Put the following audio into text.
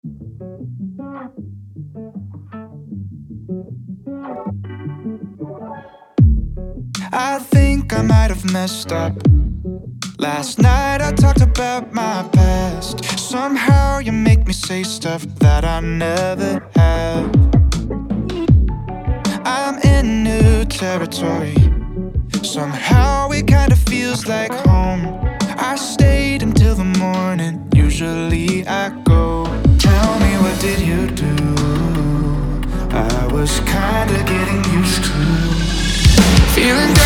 I think I might have messed up. Last night I talked about my past. Somehow you make me say stuff that I never have. I'm in new territory. Somehow it kinda feels like home. I stayed until the morning, usually I go. Tell me, what did you do? I was kinda getting used to feeling